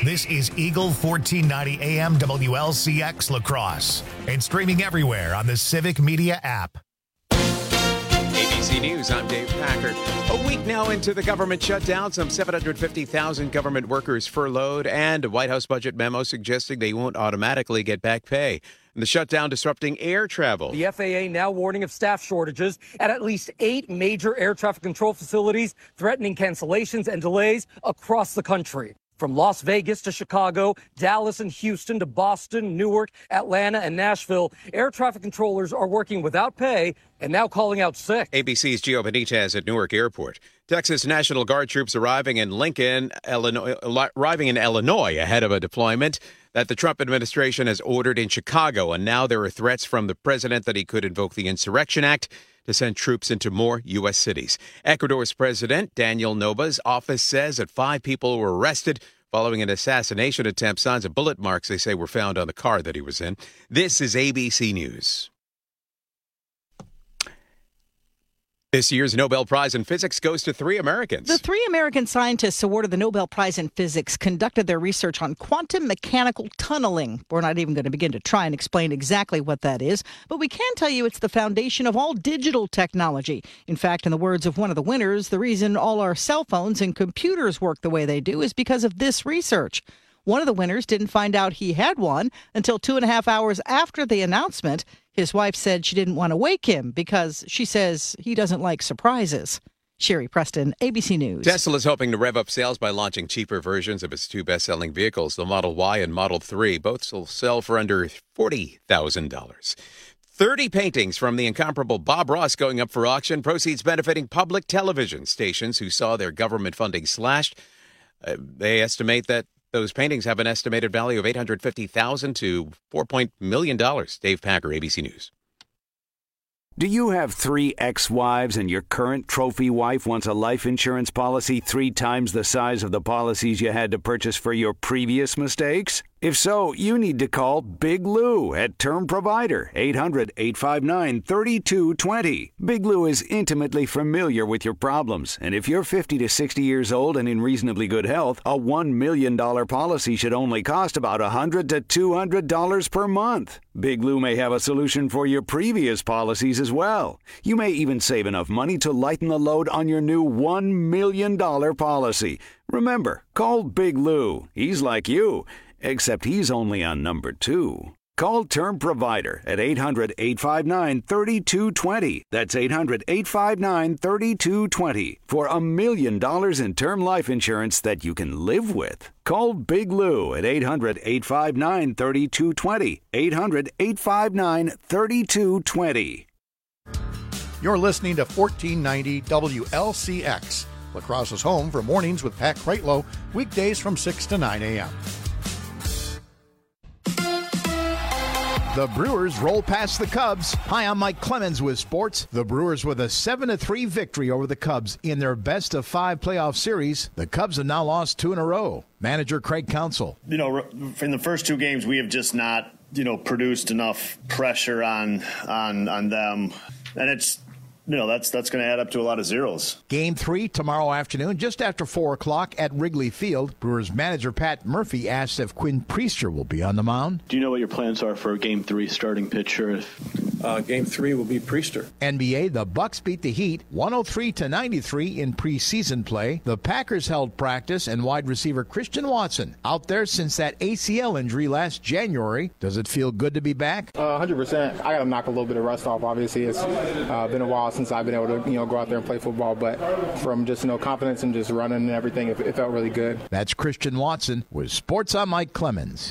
This is Eagle 1490 AM WLCX La Crosse and streaming everywhere on the Civic Media app. ABC News, I'm Dave Packard. A week now into the government shutdown, some 750,000 government workers furloughed, and a White House budget memo suggesting they won't automatically get back pay. And the shutdown disrupting air travel. The FAA now warning of staff shortages at least 8 major air traffic control facilities, threatening cancellations and delays across the country. From Las Vegas to Chicago, Dallas and Houston to Boston, Newark, Atlanta, and Nashville, air traffic controllers are working without pay and now calling out sick. ABC's Gio Benitez at Newark Airport. Texas National Guard troops arriving in Illinois ahead of a deployment that the Trump administration has ordered in Chicago. And now there are threats from the president that he could invoke the Insurrection Act to send troops into more U.S. cities. Ecuador's President Daniel Noboa's office says that 5 people were arrested following an assassination attempt. Signs of bullet marks, they say, were found on the car that he was in. This is ABC News. This year's Nobel Prize in Physics goes to 3 Americans. The 3 American scientists awarded the Nobel Prize in Physics conducted their research on quantum mechanical tunneling. We're not even going to begin to try and explain exactly what that is, but we can tell you it's the foundation of all digital technology. In fact, in the words of one of the winners, the reason all our cell phones and computers work the way they do is because of this research. One of the winners didn't find out he had one until 2.5 hours after the announcement. His wife said she didn't want to wake him because she says he doesn't like surprises. Sherry Preston, ABC News. Tesla is hoping to rev up sales by launching cheaper versions of its 2 best-selling vehicles, the Model Y and Model 3. Both will sell for under $40,000. 30 paintings from the incomparable Bob Ross going up for auction, proceeds benefiting public television stations who saw their government funding slashed. They estimate that those paintings have an estimated value of $850,000 to $4 million. Dave Packer, ABC News. Do you have 3 ex-wives and your current trophy wife wants a life insurance policy 3 times the size of the policies you had to purchase for your previous mistakes? If so, you need to call Big Lou at Term Provider, 800-859-3220. Big Lou is intimately familiar with your problems, and if you're 50 to 60 years old and in reasonably good health, a $1 million policy should only cost about $100 to $200 per month. Big Lou may have a solution for your previous policies as well. You may even save enough money to lighten the load on your new $1 million policy. Remember, call Big Lou. He's like you, except he's only on number 2. Call Term Provider at 800-859-3220. That's 800-859-3220 for $1 million in term life insurance that you can live with. Call Big Lou at 800-859-3220. 800-859-3220. You're listening to 1490 WLCX, La Crosse's home for mornings with Pat Kreitlow, weekdays from 6 to 9 a.m. The Brewers roll past the Cubs. Hi, I'm Mike Clemens with sports. The Brewers with a 7-3 victory over the Cubs in their best-of-5 playoff series. The Cubs have now lost 2 in a row. Manager Craig Counsell. In the first 2 games, we have just not, produced enough pressure on them. And it's, that's going to add up to a lot of zeros. Game 3 tomorrow afternoon, just after 4 o'clock at Wrigley Field. Brewers manager Pat Murphy asked if Quinn Priester will be on the mound. Do you know what your plans are for Game 3 starting pitcher? Game 3 will be Priester. NBA, the Bucks beat the Heat 103-93 in preseason play. The Packers held practice, and wide receiver Christian Watson out there since that ACL injury last January. Does it feel good to be back? 100%. I got to knock a little bit of rust off. Obviously, it's been a while since I've been able to, go out there and play football. But from just, confidence and just running and everything, it felt really good. That's Christian Watson with Sports. I'm Mike Clemens.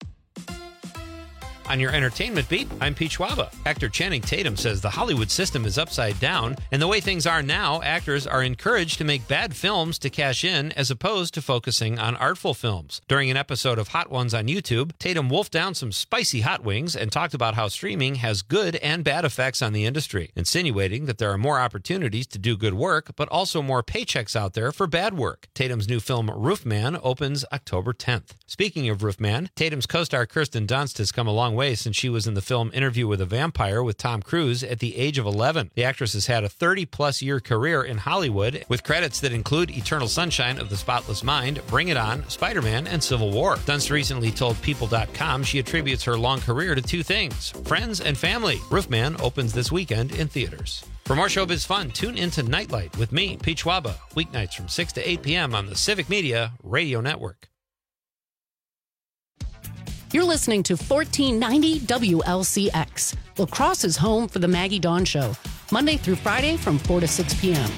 On your entertainment beat, I'm Pete Schwaba. Actor Channing Tatum says the Hollywood system is upside down, and the way things are now, actors are encouraged to make bad films to cash in as opposed to focusing on artful films. During an episode of Hot Ones on YouTube, Tatum wolfed down some spicy hot wings and talked about how streaming has good and bad effects on the industry, insinuating that there are more opportunities to do good work, but also more paychecks out there for bad work. Tatum's new film, Roofman, opens October 10th. Speaking of Roofman, Tatum's co-star Kirsten Dunst has come a long way away since she was in the film Interview with a Vampire with Tom Cruise at the age of 11. The actress has had a 30-plus year career in Hollywood with credits that include Eternal Sunshine of the Spotless Mind, Bring It On, Spider-Man, and Civil War. Dunst recently told People.com she attributes her long career to two things: friends and family. Roofman opens this weekend in theaters. For more showbiz fun, tune into Nightlight with me, Pete Schwaba, weeknights from 6 to 8 p.m. on the Civic Media Radio Network. You're listening to 1490 WLCX. La Crosse is home for the Maggie Dawn Show, Monday through Friday from 4 to 6 p.m.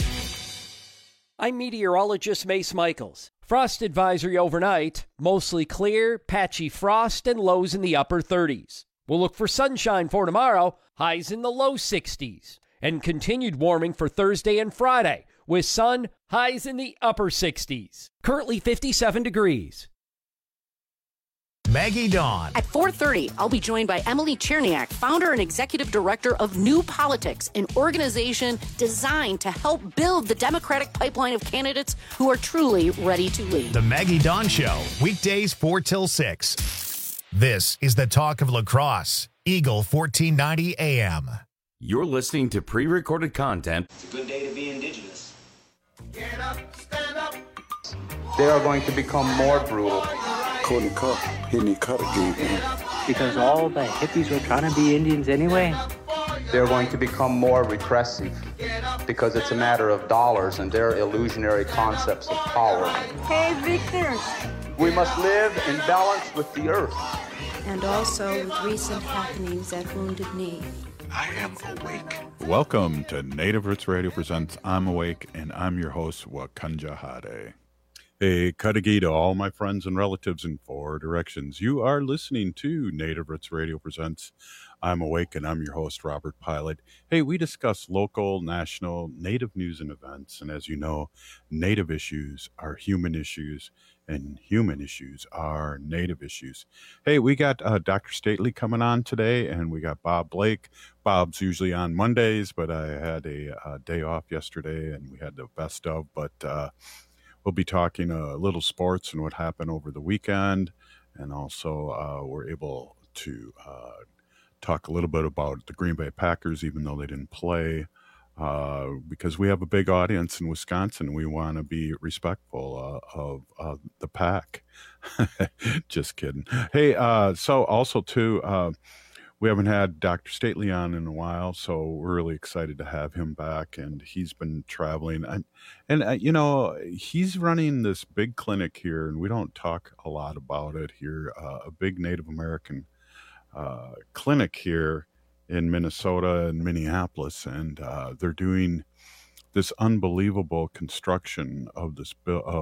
I'm meteorologist Mace Michaels. Frost advisory overnight, mostly clear, patchy frost, and lows in the upper 30s. We'll look for sunshine for tomorrow, highs in the low 60s. And continued warming for Thursday and Friday, with sun, highs in the upper 60s. Currently 57 degrees. Maggie Dawn. At 4:30, I'll be joined by Emily Cherniak, founder and executive director of New Politics, an organization designed to help build the Democratic pipeline of candidates who are truly ready to lead. The Maggie Dawn Show, weekdays 4 till 6. This is the talk of La Crosse, Eagle 1490 AM. You're listening to pre-recorded content. It's a good day to be indigenous. Get up, stand up. They are going to become more brutal. Couldn't cut, hitting cut again. Because all the hippies were trying to be Indians anyway. They're going to become more repressive because it's a matter of dollars and their illusionary concepts of power. Hey, Victor. We must live in balance with the earth. And also with recent happenings at Wounded Knee. I am awake. Welcome to Native Roots Radio presents I'm Awake, and I'm your host, Wakanja Hade. Hey, Kadagi to all my friends and relatives in 4 directions. You are listening to Native Roots Radio presents I'm Awake, and I'm your host, Robert Pilot. Hey, we discuss local, national, Native news and events, and as you know, Native issues are human issues, and human issues are Native issues. Hey, we got Dr. Stately coming on today, and we got Bob Blake. Bob's usually on Mondays, but I had a day off yesterday, and we had the best of, but we'll be talking a little sports and what happened over the weekend, and also we're able to talk a little bit about the Green Bay Packers, even though they didn't play, because we have a big audience in Wisconsin. We want to be respectful of the Pack. Just kidding. Hey, so also too, we haven't had Dr. Stately on in a while, so we're really excited to have him back, and he's been traveling. And you know, he's running this big clinic here, and we don't talk a lot about it here, a big Native American clinic here in Minnesota and Minneapolis, and they're doing this unbelievable construction of this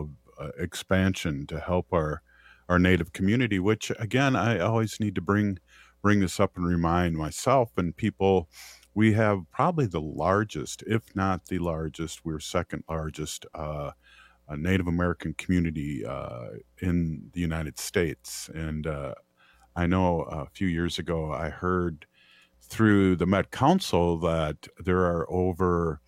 expansion to help our Native community, which again, I always need to bring this up and remind myself and people, we have probably the largest, if not the largest, we're second largest Native American community in the United States. And I know a few years ago I heard through the Met Council that there are over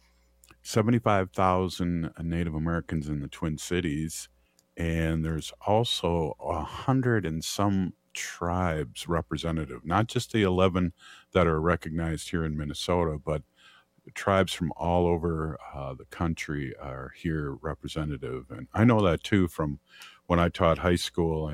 75,000 Native Americans in the Twin Cities, and there's also 100 and some tribes representative, not just the 11 that are recognized here in Minnesota, but tribes from all over the country are here representative. And I know that too from when I taught high school,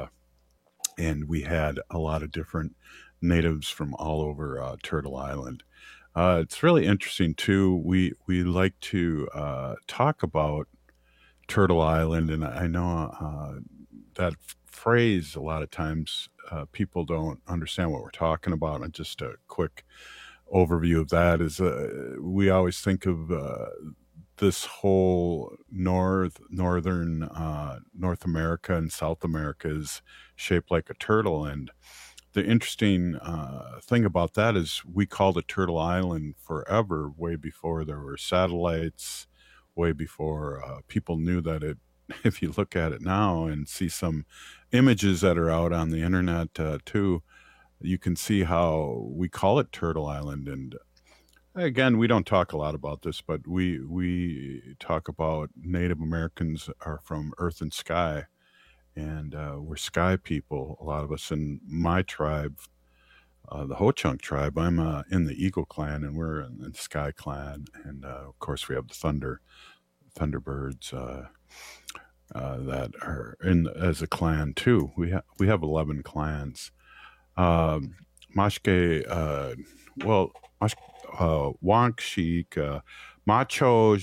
and we had a lot of different natives from all over Turtle Island. It's really interesting too. We like to talk about Turtle Island, and I know that phrase a lot of times people don't understand what we're talking about. And just a quick overview of that is we always think of this whole northern North America and South America is shaped like a turtle. And the interesting thing about that is we called it Turtle Island forever, way before there were satellites, way before people knew that it. If you look at it now and see some images that are out on the internet too, you can see how we call it Turtle Island. And again, we don't talk a lot about this, but we talk about Native Americans are from earth and sky, and we're sky people, a lot of us. In my tribe, the Ho-Chunk tribe. I'm in the Eagle Clan, and we're in the Sky Clan, and of course we have the Thunderbirds that are in as a clan too. We have 11 clans. Mashke, Wankshik, Macho,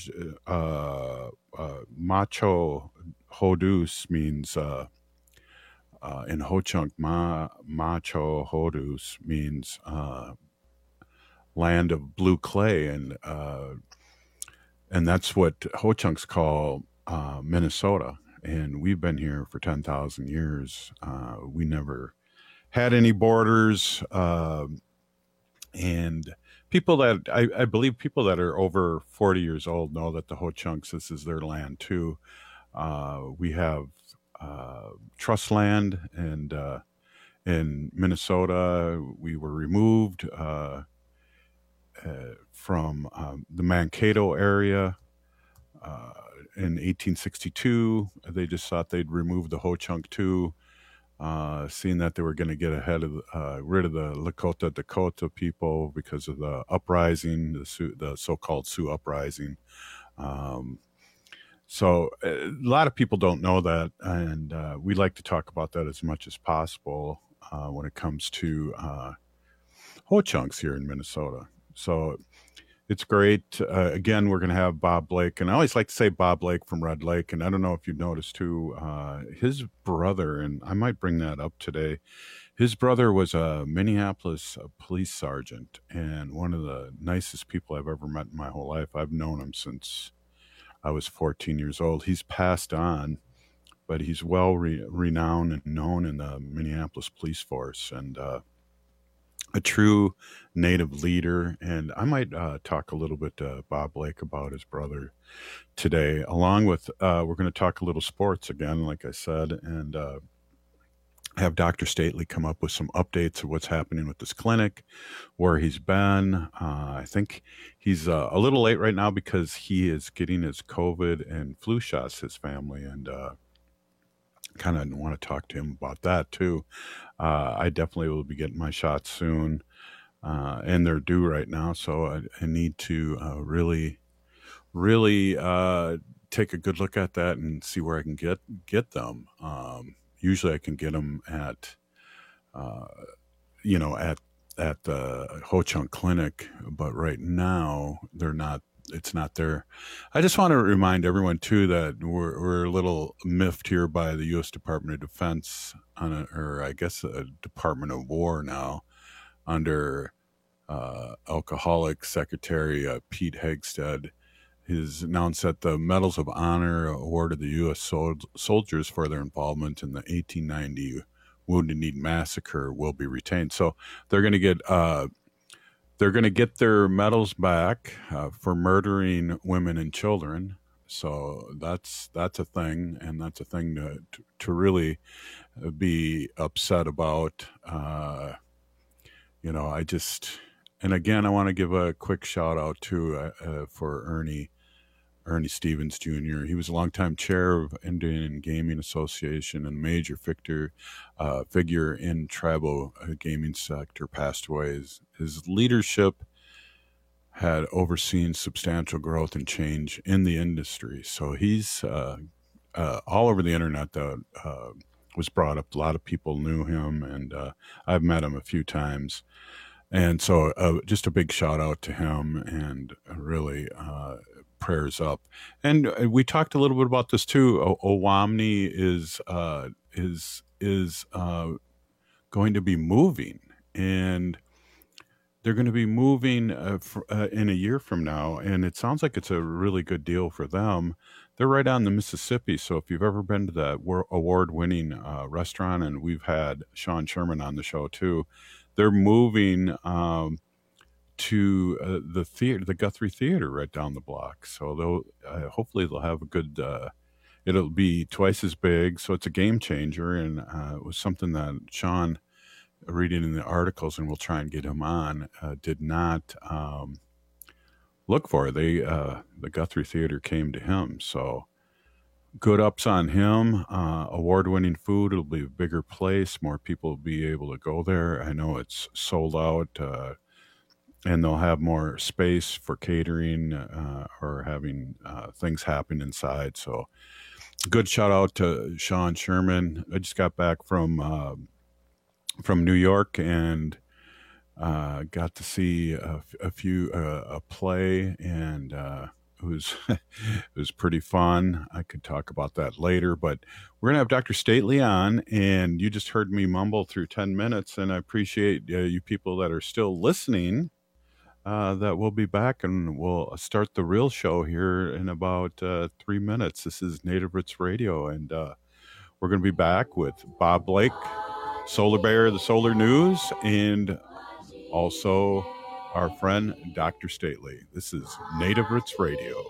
Macho Hodus means in Ho-Chunk, Macho Hodus means land of blue clay, and that's what Ho-Chunks call Minnesota. And we've been here for 10,000 years. We never had any borders, and people that I believe people that are over 40 years old know that the Ho-Chunks, this is their land too. We have trust land, and in Minnesota we were removed from the Mankato area in 1862. They just thought they'd remove the Ho-Chunk too, seeing that they were going to get ahead of rid of the Lakota Dakota people because of the uprising, the so-called Sioux uprising. So a lot of people don't know that, and we like to talk about that as much as possible when it comes to Ho-Chunks here in Minnesota. So it's great. Again, we're going to have Bob Blake, and I always like to say Bob Blake from Red Lake, and I don't know if you've noticed too, his brother, and I might bring that up today, his brother was a Minneapolis police sergeant, and one of the nicest people I've ever met in my whole life. I've known him since I was 14 years old. He's passed on, but he's well renowned and known in the Minneapolis police force, and a true Native leader. And I might talk a little bit to Bob Blake about his brother today, along with we're going to talk a little sports again, like I said, and have Dr. Stately come up with some updates of what's happening with this clinic, where he's been. I think he's a little late right now because he is getting his COVID and flu shots, his family, and kind of want to talk to him about that too. I definitely will be getting my shots soon, and they're due right now, so I need to really take a good look at that and see where I can get them. Usually I can get them at the Ho-Chunk clinic, but right now they're not. It's not there. I just want to remind everyone too that we're a little miffed here by the U.S. Department of Defense or I guess a Department of War now, under Alcoholic Secretary Pete Hegseth. Has announced that the Medals of Honor awarded the U.S. soldiers for their involvement in the 1890 Wounded Knee Massacre will be retained. So they're going to get their medals back for murdering women and children. So that's a thing, and that's a thing to really be upset about. And again, I want to give a quick shout out to for Ernie Stevens Jr. He was a longtime chair of Indian Gaming Association and major figure in tribal gaming sector, passed away. His leadership had overseen substantial growth and change in the industry. So he's all over the internet that was brought up. A lot of people knew him, and I've met him a few times. And so just a big shout out to him, and really prayers up. And we talked a little bit about this too. Owamni is going to be moving, and they're going to be moving in a year from now, and it sounds like it's a really good deal for them. They're right on the Mississippi, so if you've ever been to that award-winning restaurant, and we've had Sean Sherman on the show too, they're moving to the theater, the Guthrie Theater, right down the block. So hopefully they'll have a good. It'll be twice as big, so it's a game changer, and it was something that Sean, reading in the articles, and we'll try and get him on, did not look for. The Guthrie Theater came to him, so good ups on him. Award-winning food. It'll be a bigger place. More people will be able to go there. I know it's sold out, and they'll have more space for catering or having things happen inside. So good shout out to Sean Sherman. I just got back from New York and got to see a play, and it was pretty fun. I could talk about that later, but we're gonna have Dr. Stately on, and you just heard me mumble through 10 minutes, and I appreciate you people that are still listening. That we'll be back, and we'll start the real show here in about 3 minutes. This is Native Roots Radio, and we're going to be back with Bob Blake, Solar Bear, the Solar News, and also our friend Dr. Stately. This is Native Roots Radio.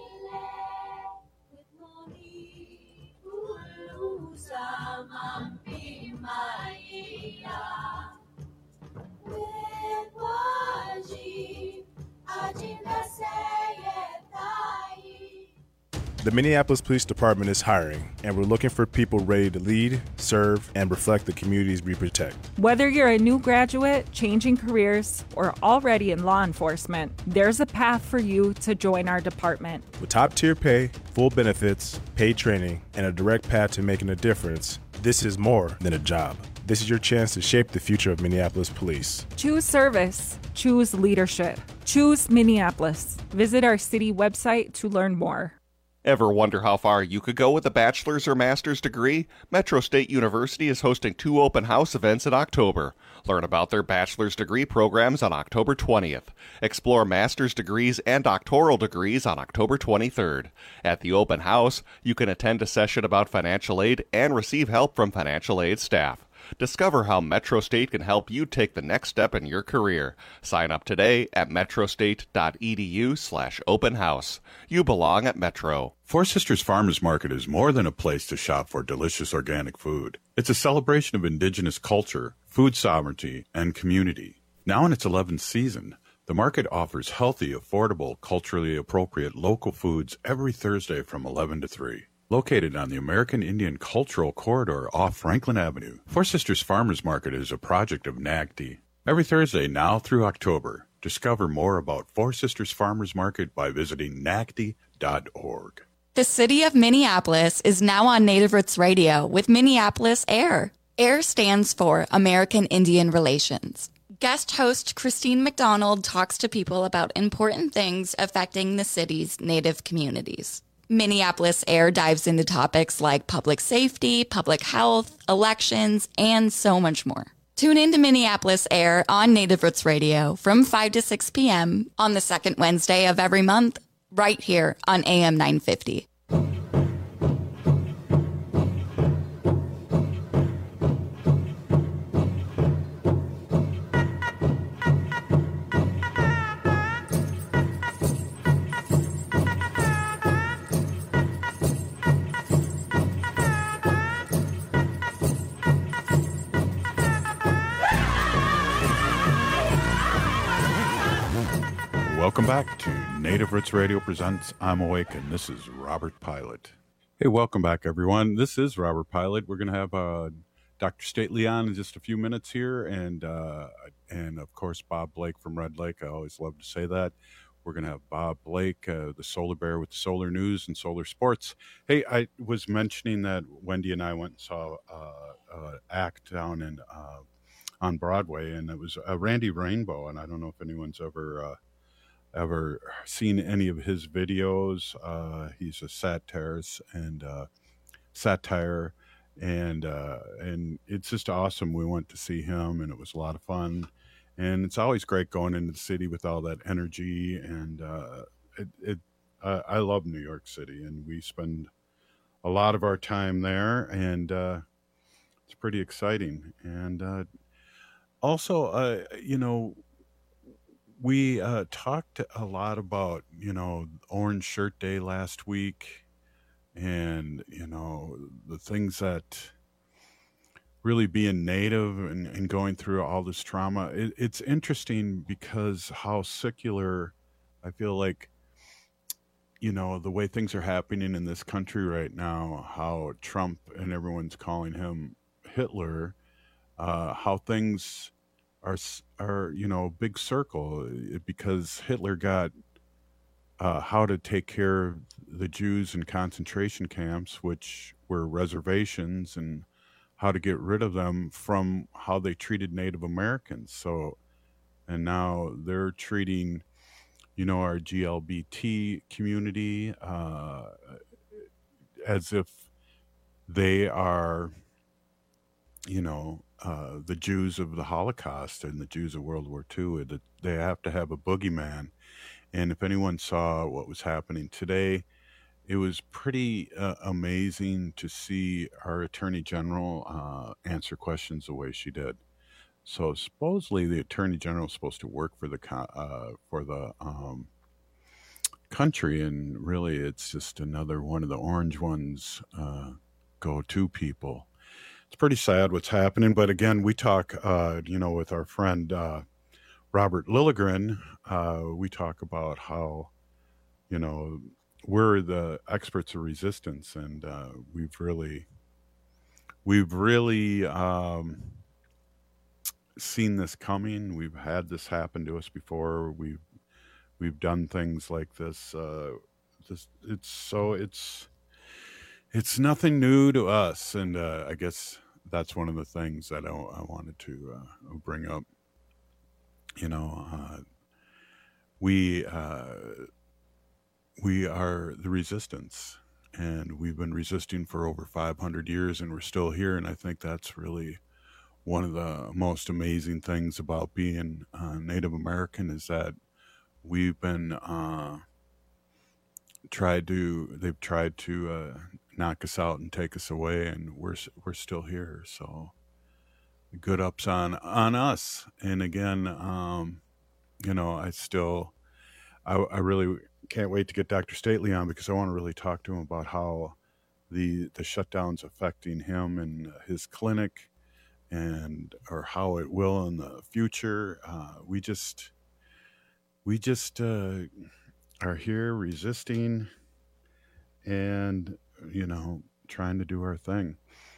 The Minneapolis Police Department is hiring, and we're looking for people ready to lead, serve, and reflect the communities we protect. Whether you're a new graduate, changing careers, or already in law enforcement, there's a path for you to join our department. With top-tier pay, full benefits, paid training, and a direct path to making a difference, this is more than a job. This is your chance to shape the future of Minneapolis Police. Choose service. Choose leadership. Choose Minneapolis. Visit our city website to learn more. Ever wonder how far you could go with a bachelor's or master's degree? Metro State University is hosting 2 open house events in October. Learn about their bachelor's degree programs on October 20th. Explore master's degrees and doctoral degrees on October 23rd. At the open house, you can attend a session about financial aid and receive help from financial aid staff. Discover how Metro State can help you take the next step in your career. Sign up today at metrostate.edu/open house. You belong at Metro. Four Sisters Farmers Market is more than a place to shop for delicious organic food. It's a celebration of indigenous culture, food sovereignty, and community. Now in its 11th season, the market offers healthy, affordable, culturally appropriate local foods every Thursday from 11 to 3. Located on the American Indian Cultural Corridor off Franklin Avenue, Four Sisters Farmers Market is a project of NAGD. Every Thursday now through October, discover more about Four Sisters Farmers Market by visiting nagd.org. The city of Minneapolis is now on Native Roots Radio with Minneapolis AIR. AIR stands for American Indian Relations. Guest host Christine McDonald talks to people about important things affecting the city's Native communities. Minneapolis AIR dives into topics like public safety, public health, elections, and so much more. Tune in to Minneapolis AIR on Native Roots Radio from 5 to 6 p.m. on the second Wednesday of every month, right here on AM 950. Welcome back to Native Roots Radio presents I'm Awake, and this is Robert Pilot. Hey, welcome back, everyone. This is Robert Pilot. We're going to have Dr. Stately on in just a few minutes here, and of course, Bob Blake from Red Lake. I always love to say that. We're going to have Bob Blake, the Solar Bear with the Solar News and Solar Sports. Hey, I was mentioning that Wendy and I went and saw an act down in on Broadway, and it was Randy Rainbow, and I don't know if anyone's ever seen any of his videos. He's a satirist and satire, and it's just awesome. We went to see him, and it was a lot of fun. And it's always great going into the city with all that energy. And I love New York City, and we spend a lot of our time there, and it's pretty exciting. And also, we talked a lot about, Orange Shirt Day last week, and, the things that really being Native and going through all this trauma. It's interesting because how secular I feel like the way things are happening in this country right now, how Trump and everyone's calling him Hitler, how things are big circle, because Hitler got how to take care of the Jews in concentration camps, which were reservations, and how to get rid of them from how they treated Native Americans. So, and now they're treating, our GLBT community as if they are, the Jews of the Holocaust and the Jews of World War II. That they have to have a boogeyman. And if anyone saw what was happening today, it was pretty amazing to see our Attorney General answer questions the way she did. So supposedly the Attorney General is supposed to work for the country, and really it's just another one of the orange ones go-to people. It's pretty sad what's happening, but again, we talk, with our friend Robert Lilligren, we talk about how, we're the experts of resistance, and we've really seen this coming. We've had this happen to us before. We've done things like this. It's nothing new to us, and I guess that's one of the things that I wanted to bring up. We are the resistance, and we've been resisting for over 500 years, and we're still here. And I think that's really one of the most amazing things about being Native American, is that we've been they've tried to knock us out and take us away, and we're still here. So good ups on us. And again, I really can't wait to get Dr. Stately on, because I want to really talk to him about how the shutdown's affecting him and his clinic, or how it will in the future. We just are here resisting and, trying to do our thing.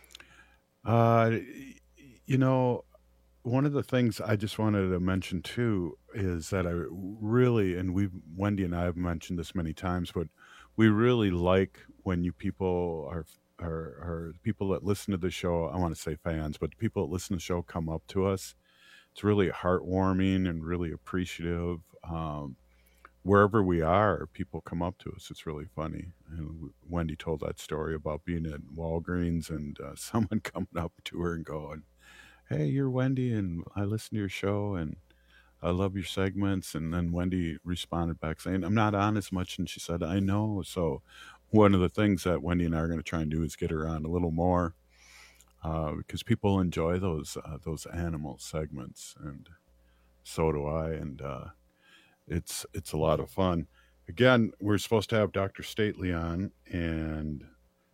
One of the things I just wanted to mention too is that I really, and Wendy and I have mentioned this many times, but we really like when you people are people that listen to the show. I want to say fans, but the people that listen to the show come up to us. It's really heartwarming and really appreciative. Wherever we are, people come up to us. It's really funny. And Wendy told that story about being at Walgreens and someone coming up to her and going, "Hey, you're Wendy, and I listen to your show, and I love your segments." And then Wendy responded back saying, "I'm not on as much." And she said, "I know." So one of the things that Wendy and I are going to try and do is get her on a little more, because people enjoy those animal segments, and so do I. And it's a lot of fun. Again, we're supposed to have Dr. Stately on, and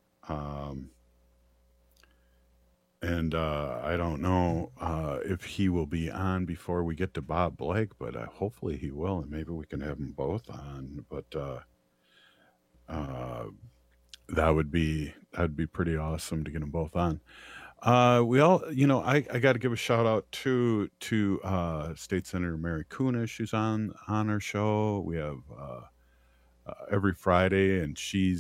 I don't know if he will be on before we get to Bob Blake, but hopefully he will, and maybe we can have them both on. But that'd be pretty awesome to get them both on. We all, I got to give a shout out to State Senator Mary Kunesh, who's on our show. We have every Friday, and she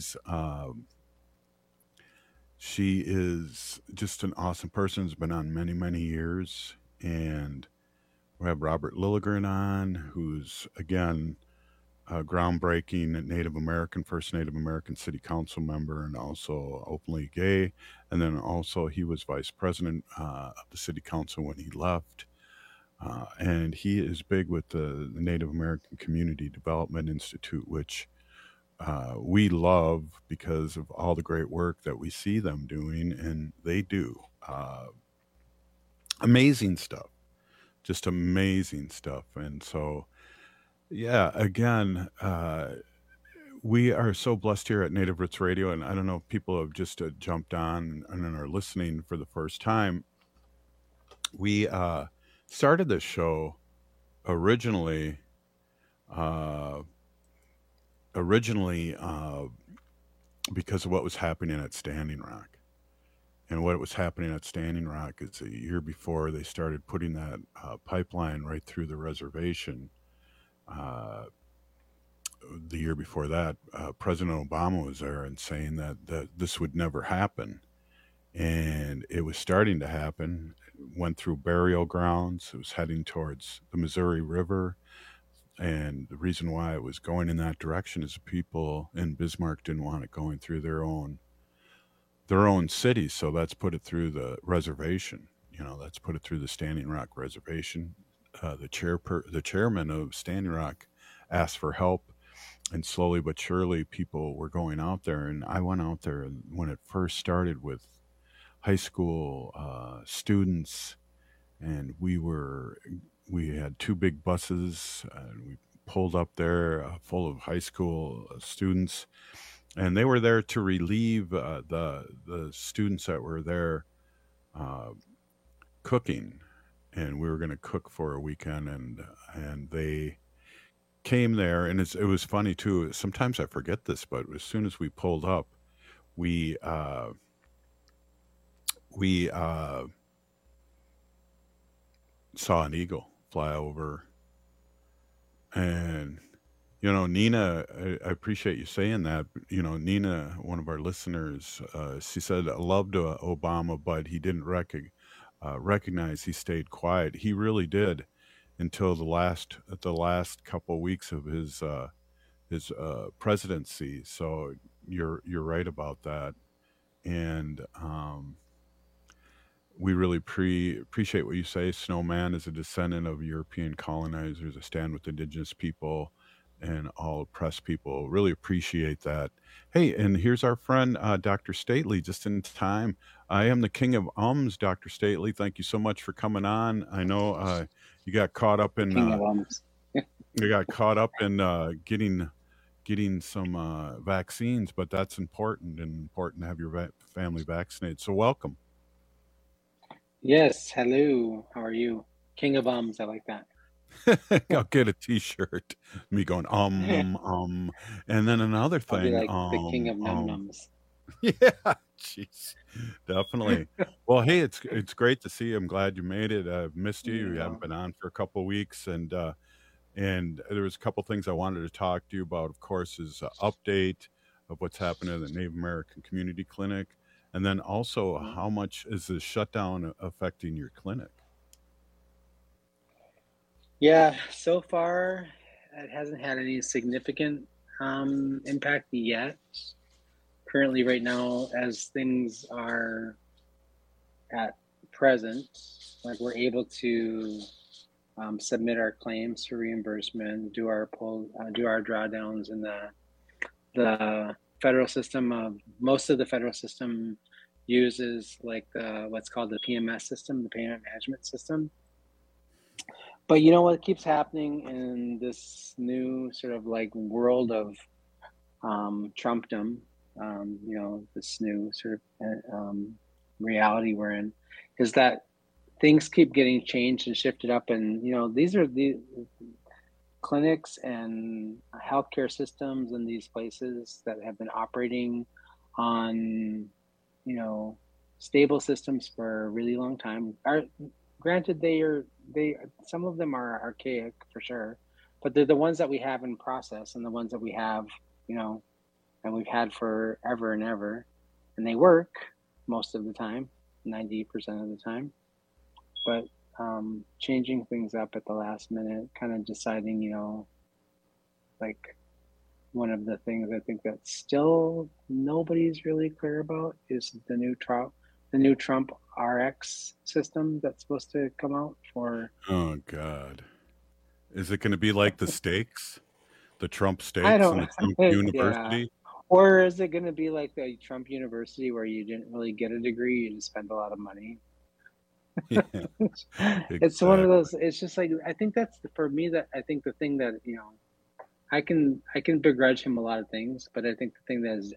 is just an awesome person. Has been on many, many years. And we have Robert Lilligren on, who's, again, a groundbreaking First Native American city council member, and also openly gay. And then also he was vice president of the city council when he left. And he is big with the Native American Community Development Institute, which we love because of all the great work that we see them doing, and they do amazing stuff, just amazing stuff. And so, yeah, again, we are so blessed here at Native Roots Radio, and I don't know if people have just jumped on and are listening for the first time. We started this show originally originally because of what was happening at Standing Rock. And what was happening at Standing Rock is a year before they started putting that pipeline right through the reservation. The year before that, President Obama was there and saying that this would never happen. And it was starting to happen. It went through burial grounds. It was heading towards the Missouri River. And the reason why it was going in that direction is people in Bismarck didn't want it going through their own cities. So let's put it through the reservation. Let's put it through the Standing Rock Reservation. The chairman of Standing Rock asked for help, and slowly but surely people were going out there. And I went out there when it first started with high school students, and we had 2 big buses, and we pulled up there full of high school students, and they were there to relieve the students that were there cooking, and we were going to cook for a weekend, and they came there, and it was funny too. Sometimes I forget this, but as soon as we pulled up, we saw an eagle fly over. And Nina, I appreciate you saying that. Nina, one of our listeners, she said, I loved Obama, but he didn't recognize he stayed quiet. He really did until the last couple of weeks of his presidency. So you're right about that. And we really appreciate what you say. Snowman is a descendant of European colonizers, a stand with indigenous people and all oppressed people. Really appreciate that. Hey, and here's our friend, Dr. Stately, just in time. I am the king of ums, Dr. Stately. Thank you so much for coming on. I know you got caught up in getting some vaccines, but that's important to have your family vaccinated. So welcome. Yes, hello. How are you? King of ums, I like that. I'll get a T-shirt. Me going and then another thing. I'll be like the king of num-nums. Yeah, jeez, definitely. Well, hey, it's great to see you. I'm glad you made it. I've missed you. You haven't been on for a couple of weeks, and there was a couple things I wanted to talk to you about. Of course, is an update of what's happening at the Native American Community Clinic. And then also, how much is the shutdown affecting your clinic? Yeah, so far, it hasn't had any significant impact yet. Currently, right now, as things are at present, like we're able to submit our claims for reimbursement, do our drawdowns in the federal system. Most of the federal system uses like what's called the PMS system, the payment management system. But what keeps happening in this new sort of like world of Trumpdom, this new sort of reality we're in, is that things keep getting changed and shifted up. And, these are the clinics and healthcare systems in these places that have been operating on, stable systems for a really long time. Granted, some of them are archaic for sure, but they're the ones that we have in process and the ones that we have, and we've had forever and ever, and they work most of the time, 90% of the time. But changing things up at the last minute, kind of deciding, like one of the things I think that still nobody's really clear about is the new Trump RX system that's supposed to come out for. Oh God, is it going to be like the stakes, the Trump stakes and the Trump University? Yeah. Or is it going to be like the Trump University where you didn't really get a degree, you just spent a lot of money? Yeah, It's one of those. It's just like, I think that's for me, that I think the thing that I can begrudge him a lot of things, but I think the thing that is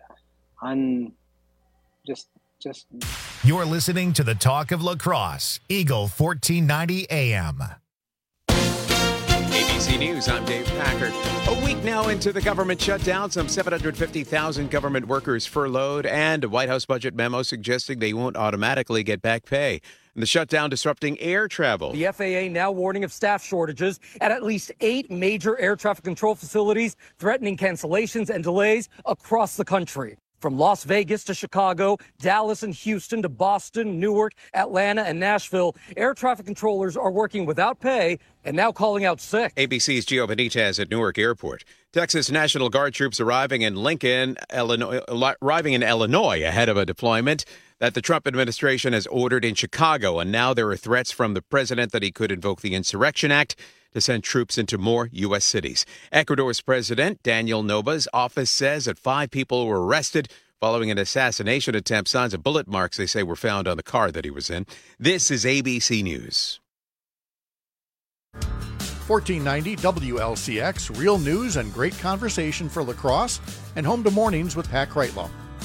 just You're listening to the Talk of La Crosse, Eagle 1490 AM. ABC ABC News, I'm Dave Packard. A week now into the government shutdown, some 750,000 government workers furloughed, and a White House budget memo suggesting they won't automatically get back pay. And the shutdown disrupting air travel. The FAA now warning of staff shortages at least 8 major air traffic control facilities, threatening cancellations and delays across the country. From Las Vegas to Chicago, Dallas and Houston to Boston, Newark, Atlanta, and Nashville, air traffic controllers are working without pay and now calling out sick. ABC's Gio Benitez at Newark Airport. Texas National Guard troops arriving in Illinois ahead of a deployment that the Trump administration has ordered in Chicago. And now there are threats from the president that he could invoke the Insurrection Act to send troops into more U.S. cities. Ecuador's President Daniel Noboa's office says that 5 people were arrested following an assassination attempt. Signs of bullet marks, they say, were found on the car that he was in. This is ABC News. 1490 WLCX, real news and great conversation for lacrosse, and home to mornings with Pat Kreitlow.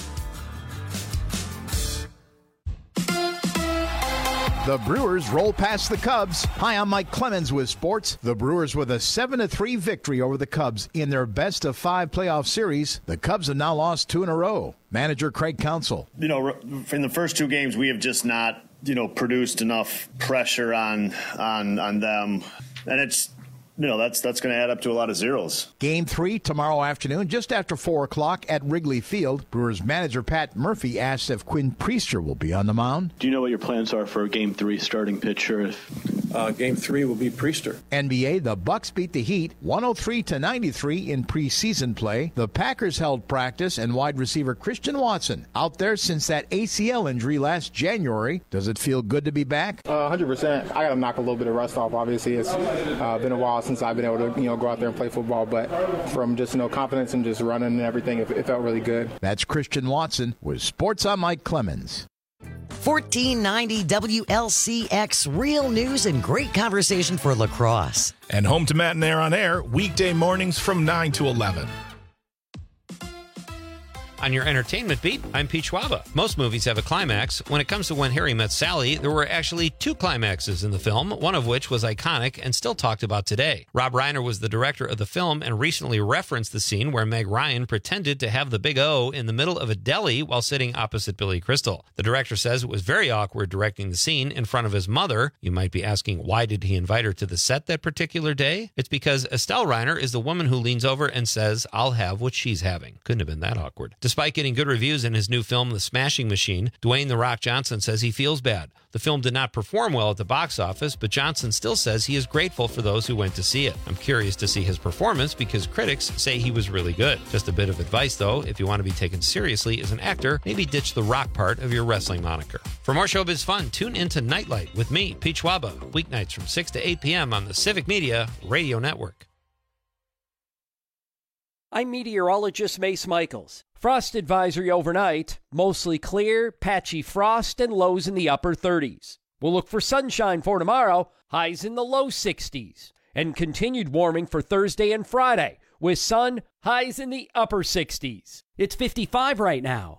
The Brewers roll past the Cubs. Hi, I'm Mike Clemens with sports. The Brewers with a 7-3 victory over the Cubs in their best-of-5 playoff series. The Cubs have now lost 2 in a row. Manager Craig Counsell. In the first 2 games, we have just not, produced enough pressure on them. And it's, that's going to add up to a lot of zeros. Game 3 tomorrow afternoon, just after 4 o'clock at Wrigley Field. Brewers manager Pat Murphy asked if Quinn Priester will be on the mound. Do you know what your plans are for Game 3 starting pitcher? Game 3 will be Priester. NBA, the Bucks beat the Heat 103-93 in preseason play. The Packers held practice, and wide receiver Christian Watson out there since that ACL injury last January. Does it feel good to be back? 100%. I got to knock a little bit of rust off. Obviously, it's been a while since I've been able to go out there and play football, but from just confidence and just running and everything, it felt really good. That's Christian Watson with Sports. I'm Mike Clemens. 1490 WLCX, real news and great conversation for lacrosse. And home to Matt and Air on Air, weekday mornings from 9 to 11. On your entertainment beat, I'm Pete Schwaba. Most movies have a climax. When it comes to When Harry Met Sally, there were actually 2 climaxes in the film, one of which was iconic and still talked about today. Rob Reiner was the director of the film and recently referenced the scene where Meg Ryan pretended to have the big O in the middle of a deli while sitting opposite Billy Crystal. The director says it was very awkward directing the scene in front of his mother. You might be asking, why did he invite her to the set that particular day? It's because Estelle Reiner is the woman who leans over and says, "I'll have what she's having." Couldn't have been that awkward. Despite getting good reviews in his new film, The Smashing Machine, Dwayne "The Rock" Johnson says he feels bad. The film did not perform well at the box office, but Johnson still says he is grateful for those who went to see it. I'm curious to see his performance because critics say he was really good. Just a bit of advice, though, if you want to be taken seriously as an actor, maybe ditch the rock part of your wrestling moniker. For more showbiz fun, tune into Nightlight with me, Pete Schwaba, weeknights from 6 to 8 p.m. on the Civic Media Radio Network. I'm meteorologist Mace Michaels. Frost advisory overnight, mostly clear, patchy frost, and lows in the upper 30s. We'll look for sunshine for tomorrow, highs in the low 60s. And continued warming for Thursday and Friday, with sun, highs in the upper 60s. It's 55 right now.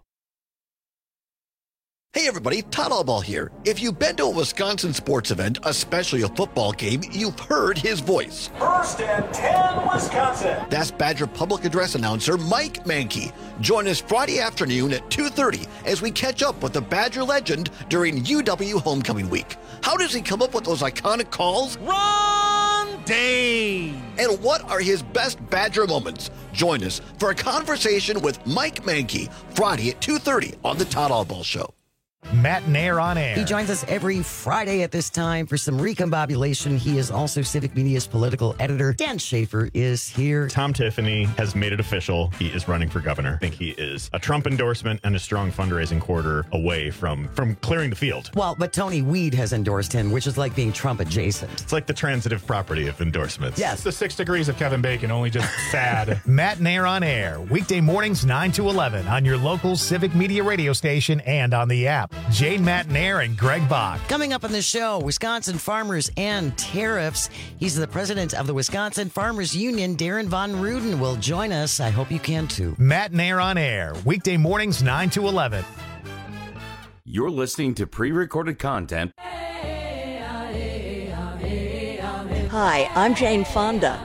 Hey everybody, Todd Allball here. If you've been to a Wisconsin sports event, especially a football game, you've heard his voice. First and 10, Wisconsin. That's Badger Public Address announcer Mike Mankey. Join us Friday afternoon at 2:30 as we catch up with the Badger legend during UW Homecoming Week. How does he come up with those iconic calls? Ron Dane. And what are his best Badger moments? Join us for a conversation with Mike Mankey Friday at 2:30 on the Todd Allball Show. Matt and Air on Air. He joins us every Friday at this time for some recombobulation. He is also Civic Media's political editor. Dan Schaefer is here. Tom Tiffany has made it official. He is running for governor. I think he is a Trump endorsement and a strong fundraising quarter away from clearing the field. Well, but Tony Weed has endorsed him, which is like being Trump adjacent. It's like the transitive property of endorsements. Yes. It's the 6 degrees of Kevin Bacon, only just sad. Matt and Air on Air, weekday mornings 9 to 11 on your local Civic Media radio station and on the app. Jane Mattinair and Greg Bach. Coming up on the show, Wisconsin farmers and tariffs. He's the president of the Wisconsin Farmers Union. Darren Von Ruden will join us. I hope you can too. Mattinair on Air, weekday mornings 9 to 11. You're listening to pre-recorded content. Hi, I'm Jane Fonda.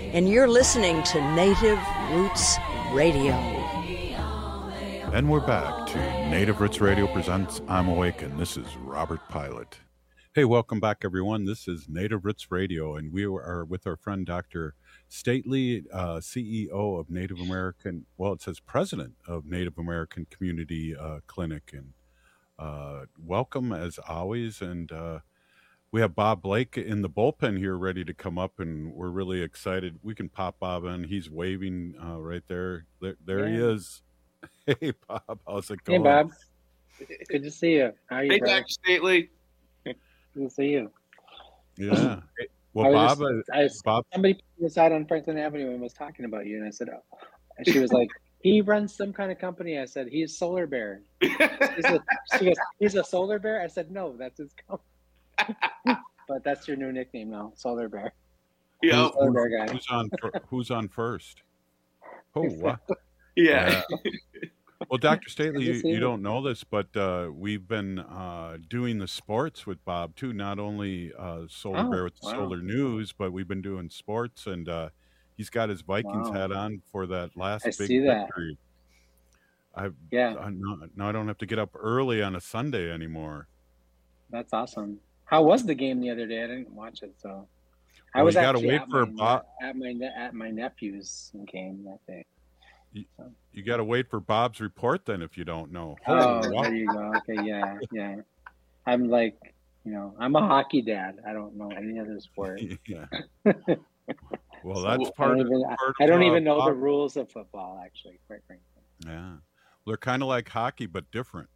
and you're listening to Native Roots Radio. And we're back to Native Roots Radio presents I'm Awake, and this is Robert Pilot. Hey, welcome back, everyone. This is Native Roots Radio, and we are with our friend Dr. Stately, CEO of Native American, well, it says President of Native American Community Clinic. And welcome, as always. And we have Bob Blake in the bullpen here ready to come up, and we're really excited. We can pop Bob in. He's waving right there. There he is. Hey, Bob. How's it going? Hey, Bob. Good to see you. How are you, hey, brother? Dr. Stately. Good to see you. Yeah. Well, Bob, somebody put this out on Franklin Avenue and was talking about you, and I said, oh. And she was like, he runs some kind of company. I said, he's Solar Bear. She goes, he's a Solar Bear? I said, no, that's his company. But that's your new nickname now, Solar Bear. Yeah. Solar Bear guy. Who's on first? Oh, wow. Yeah. Well, Dr. Stately, you don't know this, but we've been doing the sports with Bob, too. Not only Solar Bear with the Solar News, but we've been doing sports, and he's got his Vikings hat on for that last big victory. Now I don't have to get up early on a Sunday anymore. That's awesome. How was the game the other day? I didn't watch it, so I was actually wait for Bob at my nephew's game that day. You got to wait for Bob's report then if you don't know. Oh, there you go. Okay, yeah. I'm like, I'm a hockey dad. I don't know any other sport. Yeah. Well, that's part of I don't even know the rules of football, actually, quite frankly. Yeah. They're kind of like hockey, but different.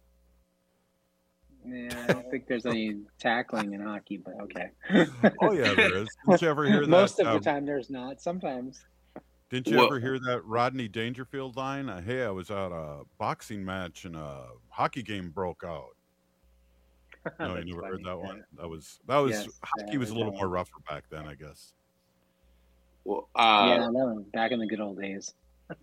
Yeah, I don't think there's any tackling in hockey, but okay. Oh, yeah, there is. Did you ever hear that? Most of the time there's not. Sometimes. Didn't you ever hear that Rodney Dangerfield line? Hey, I was at a boxing match and a hockey game broke out. No, you never heard that one? That was yes, hockey was a little more rougher back then, I guess. Well, that was back in the good old days.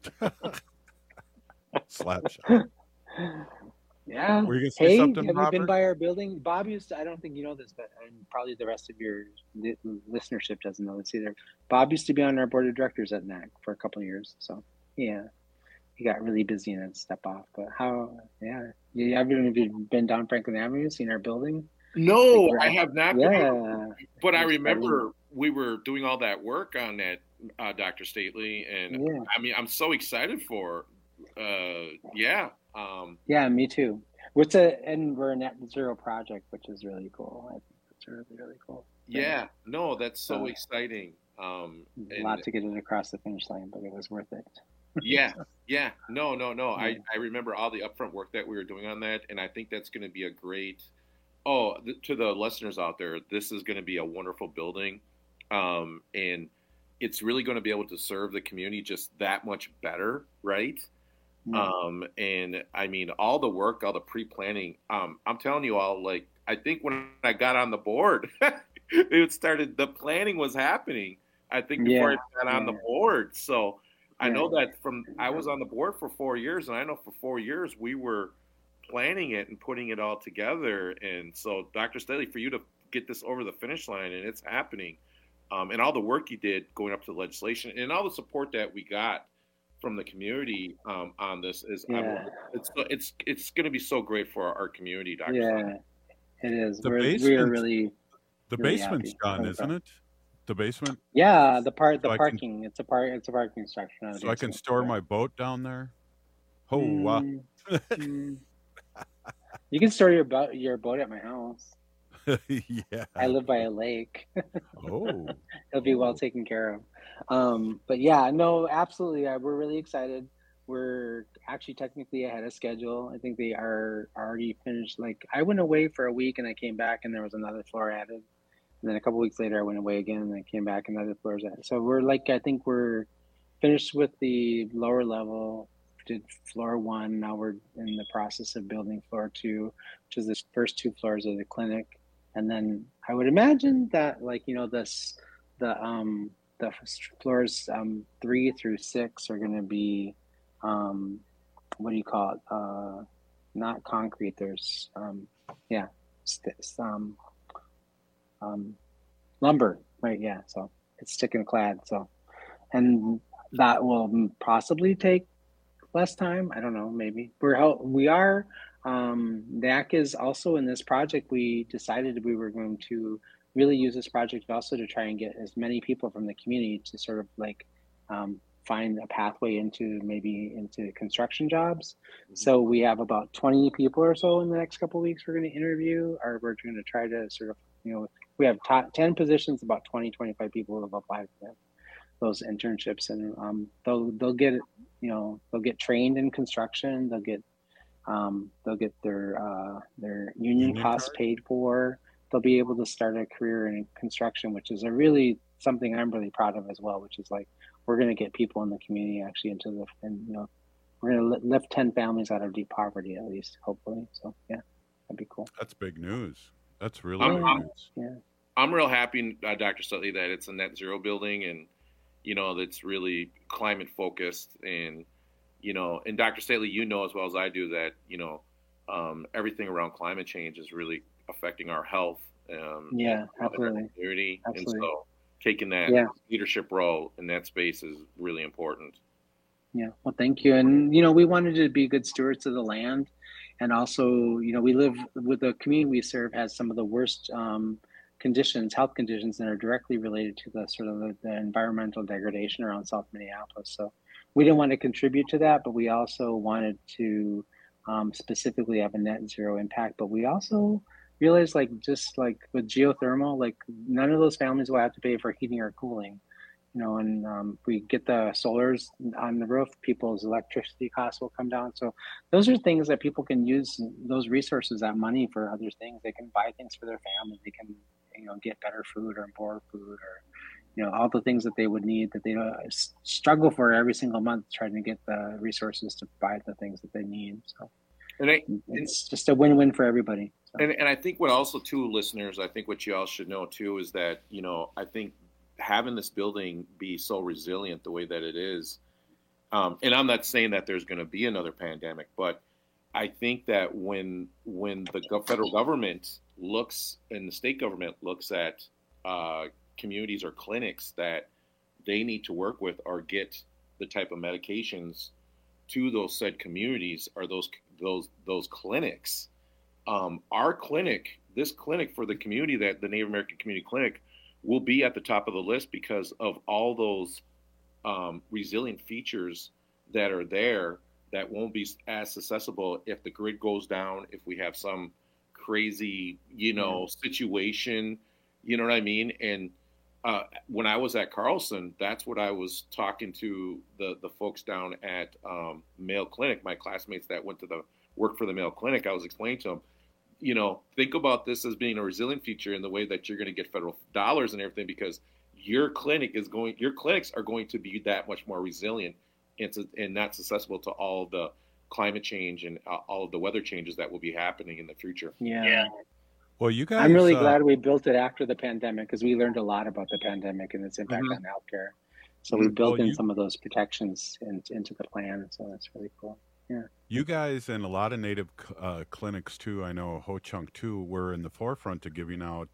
Slap shot. Yeah. Were you gonna say something, have Robert? you been by our building? Bob used to, I don't think you know this, but and probably the rest of your listenership doesn't know this either. Bob used to be on our board of directors at NAC for a couple of years. So, yeah, he got really busy and had to step off. But have you been down Franklin Avenue, seen our building? No, I have not. Yeah. But I remember we were doing all that work on that, Dr. Stately. And I mean, I'm so excited for yeah, me too. We're a net zero project, which is really cool. I think it's really, really cool. Yeah, no, that's so exciting. A lot to get it across the finish line, but it was worth it. Yeah. No. I remember all the upfront work that we were doing on that, and I think that's going to be a great. To the listeners out there, this is going to be a wonderful building, and it's really going to be able to serve the community just that much better, right? And I mean, all the work, all the pre-planning, I'm telling you all, like, I think when I got on the board, the planning was happening. I think before I got on the board. So I know that I was on the board for 4 years, and I know for 4 years we were planning it and putting it all together. And so Dr. Stately, for you to get this over the finish line, and it's happening, and all the work you did going up to the legislation and all the support that we got from the community on this is it's going to be so great for our community, Dr. Yeah, it is. We're really the basement's done, isn't it? The basement. Yeah, the parking. It's a parking structure. So I can store my boat down there. Oh wow! You can store your boat at my house. Yeah, I live by a lake. Oh, it'll be well taken care of. But yeah, no, absolutely. We're really excited. We're actually technically ahead of schedule. I think they are already finished. Like, I went away for a week and I came back and there was another floor added. And then a couple weeks later, I went away again and I came back and another floor was added. So I think we're finished with the lower level. Did floor 1. Now we're in the process of building floor 2, which is the first 2 floors of the clinic. And then I would imagine that, like, the floors 3 through 6 are going to be, what do you call it? Not concrete. There's, lumber, right? Yeah. So it's stick and clad. So and that will possibly take less time. I don't know, maybe. NAC is also in this project. We decided we were going to really use this project also to try and get as many people from the community to sort of like find a pathway into construction jobs. Mm-hmm. So we have about 20 people or so in the next couple of weeks we're going to interview, or we're going to try to sort of, we have 10 positions, about 25 people have applied for them, those internships, and they'll get trained in construction. They'll get their union costs paid for. They'll be able to start a career in construction, which is something I'm really proud of as well, which is like, we're going to get people in the community actually we're going to lift 10 families out of deep poverty, at least, hopefully. So yeah, that'd be cool. That's big news. That's really big news. Yeah. I'm real happy, Dr. Staley, that it's a net zero building, and, that's really climate focused, and, and Dr. Staley, as well as I do that, everything around climate change is really affecting our health. Absolutely. Community. Absolutely. And so taking that leadership role in that space is really important. Yeah. Well, thank you. And, we wanted to be good stewards of the land. And also, we live with the community we serve has some of the worst health conditions that are directly related to the sort of the environmental degradation around South Minneapolis. So we didn't want to contribute to that, but we also wanted to specifically have a net zero impact. But we also realized, just with geothermal, none of those families will have to pay for heating or cooling. And we get the solars on the roof, people's electricity costs will come down. So those are things that people can use, those resources, that money, for other things. They can buy things for their family. They can, get better food or more food, or, all the things that they would need that they struggle for every single month, trying to get the resources to buy the things that they need. So it's just a win-win for everybody. So. And I think what also, too, listeners, I think what you all should know, too, is that, I think having this building be so resilient the way that it is, and I'm not saying that there's going to be another pandemic, but I think that when the federal government looks and the state government looks at communities or clinics that they need to work with or get the type of medications to those said communities or those clinics, our clinic, this clinic for the community, that the Native American Community Clinic, will be at the top of the list because of all those resilient features that are there that won't be as accessible if the grid goes down, if we have some crazy, situation, you know what I mean? And when I was at Carlson, that's what I was talking to the folks down at Mayo Clinic, my classmates that went to work for the Mayo Clinic. I was explaining to them, think about this as being a resilient feature in the way that you're going to get federal dollars and everything, because your clinics are going to be that much more resilient and not susceptible to all the climate change and all of the weather changes that will be happening in the future. Yeah. Well, you guys, I'm really glad we built it after the pandemic, because we learned a lot about the pandemic and its impact on healthcare. So we built in some of those protections into the plan. So that's really cool. Yeah. You guys and a lot of Native clinics too, I know Ho-Chunk too, were in the forefront of giving out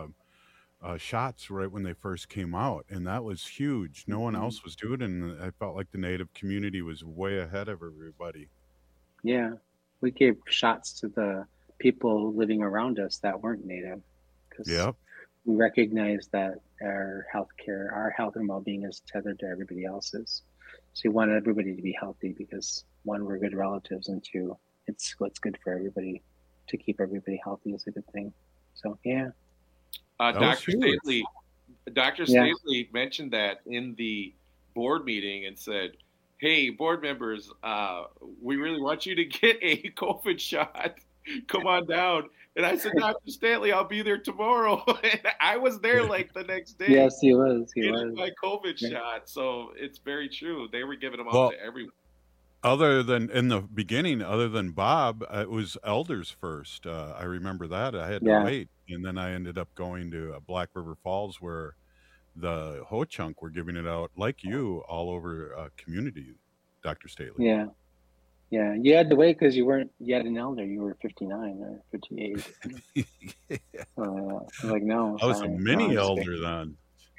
shots right when they first came out. And that was huge. No one else was doing it. And I felt like the Native community was way ahead of everybody. Yeah. We gave shots to the people living around us that weren't Native. Because we recognize that our health and well-being is tethered to everybody else's. So we want everybody to be healthy because, one, we're good relatives, and two, it's what's good for everybody. To keep everybody healthy is a good thing. So, yeah. Dr. Staley mentioned that in the board meeting and said, hey, board members, we really want you to get a COVID shot. Come on down. And I said, Dr. Staley, I'll be there tomorrow. And I was there the next day. Yes, he was. He was. My COVID shot. So it's very true. They were giving them out to everyone. Other than in the beginning, other than Bob, it was elders first. I remember that. I had to wait. And then I ended up going to Black River Falls, where the Ho-Chunk were giving it out, like you, all over community, Dr. Staley. Yeah. Yeah, you had to wait because you weren't yet an elder. You were 59 or 58. No. I was a mini elder then.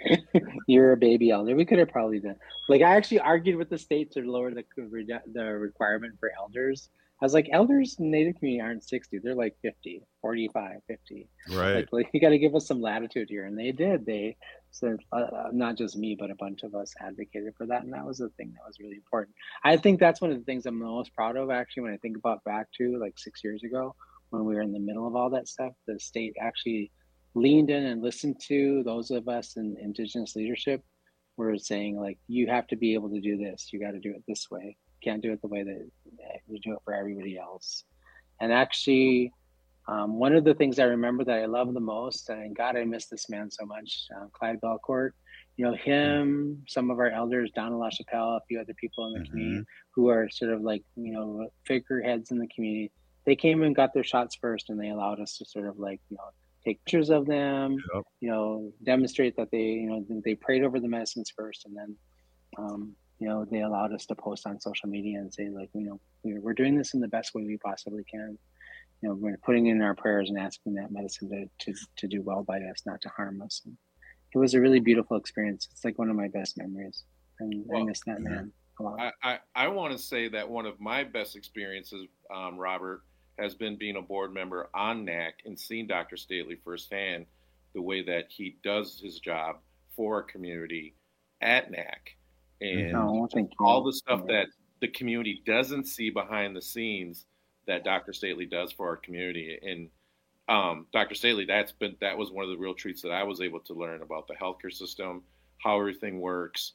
You're a baby elder. We could have probably done. Like, I actually argued with the state to lower the requirement for elders. I was like, elders in Native community aren't 60. They're like 50, 45, 50. Right. Like you got to give us some latitude here. And they did. They said, not just me, but a bunch of us advocated for that. And that was the thing that was really important. I think that's one of the things I'm most proud of, actually, when I think about back to like 6 years ago, when we were in the middle of all that stuff. The state actually leaned in and listened to those of us in Indigenous leadership. We're saying, like, you have to be able to do this. You got to do it this way. You can't do it the way that you do it for everybody else. And actually, one of the things I remember that I love the most, and God, I miss this man so much, Clyde Belcourt, you know, him, some of our elders, Donna LaChapelle, a few other people in the community who are sort of like, you know, figureheads in the community. They came and got their shots first, and they allowed us to sort of like, you know, take pictures of them, you know, demonstrate that they, you know, they prayed over the medicines first, and then, you know, they allowed us to post on social media and say, like, you know, we're doing this in the best way we possibly can. You know, we're putting in our prayers and asking that medicine to do well by us, not to harm us. And it was a really beautiful experience. It's like one of my best memories, and I miss that man a lot. I want to say that one of my best experiences, Robert, has been being a board member on NAC and seeing Dr. Stately firsthand, the way that he does his job for our community at NAC. And all the stuff that the community doesn't see behind the scenes that Dr. Stately does for our community. And Dr. Stately, that was one of the real treats that I was able to learn about the healthcare system, how everything works,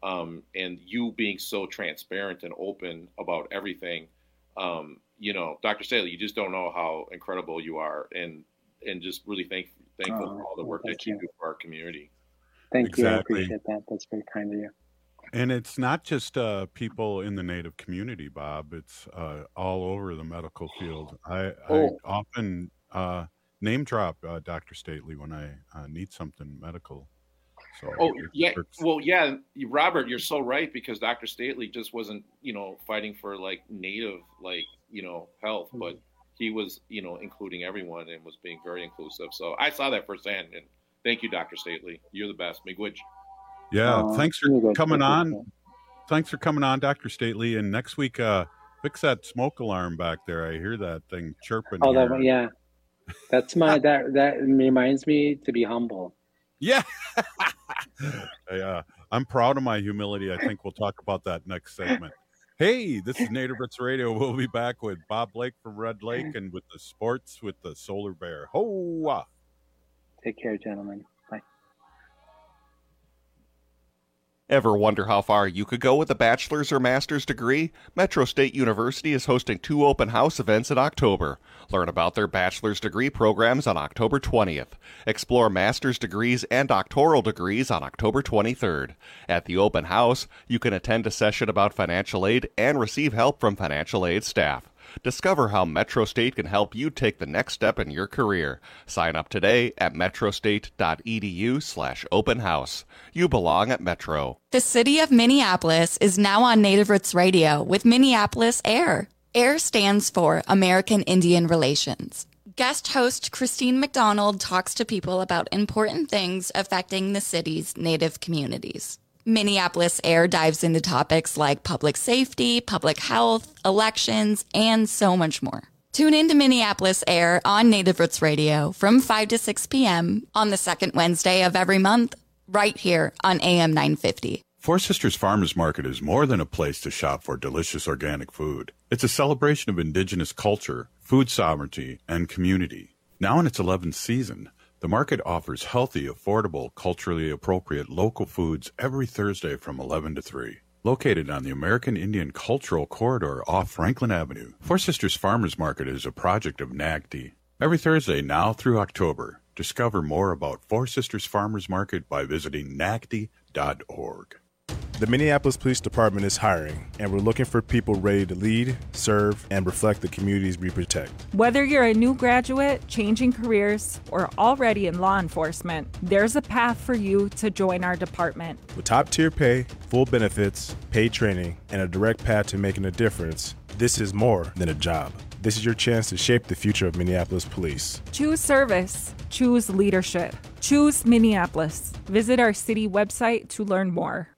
and you being so transparent and open about everything. You know, Dr. Stately, you just don't know how incredible you are, and just really thankful for all the work that you do for our community. Thank you. I appreciate that. That's very kind of you. And it's not just people in the Native community, Bob. It's all over the medical field. I often name drop Dr. Stately when I need something medical. So Robert, you're so right, because Dr. Stately just wasn't, you know, fighting for like Native, like, you know, health, but he was, you know, including everyone and was being very inclusive. So I saw that firsthand, and thank you, Dr. Stately. You're the best. Miigwech. Yeah, thanks for coming on. Thanks for coming on, Dr. Stately. And next week, fix that smoke alarm back there. I hear that thing chirping. Oh, that one, yeah. That's that reminds me to be humble. Yeah. I'm proud of my humility. I think we'll talk about that next segment. Hey, this is Native Roots Radio. We'll be back with Bob Blake from Red Lake and with the sports with the Solar Bear. Ho! Take care, gentlemen. Bye. Ever wonder how far you could go with a bachelor's or master's degree? Metro State University is hosting 2 open house events in October. Learn about their bachelor's degree programs on October 20th. Explore master's degrees and doctoral degrees on October 23rd. At the open house, you can attend a session about financial aid and receive help from financial aid staff. Discover how Metro State can help you take the next step in your career. Sign up today at metrostate.edu/open house. You belong at Metro. The city of Minneapolis is now on Native Roots Radio with Minneapolis AIR. AIR stands for American Indian Relations. Guest host Christine McDonald talks to people about important things affecting the city's Native communities. Minneapolis AIR dives into topics like public safety, public health, elections, and so much more. Tune in to Minneapolis AIR on Native Roots Radio from 5 to 6 p.m. on the second Wednesday of every month, right here on AM 950. Four Sisters Farmers Market is more than a place to shop for delicious organic food. It's a celebration of Indigenous culture, food sovereignty, and community. Now in its 11th season, the market offers healthy, affordable, culturally appropriate local foods every Thursday from 11 to 3. Located on the American Indian Cultural Corridor off Franklin Avenue, Four Sisters Farmers Market is a project of NACD. Every Thursday now through October, discover more about Four Sisters Farmers Market by visiting NACD.org. The Minneapolis Police Department is hiring, and we're looking for people ready to lead, serve, and reflect the communities we protect. Whether you're a new graduate, changing careers, or already in law enforcement, there's a path for you to join our department. With top-tier pay, full benefits, paid training, and a direct path to making a difference, this is more than a job. This is your chance to shape the future of Minneapolis Police. Choose service. Choose leadership. Choose Minneapolis. Visit our city website to learn more.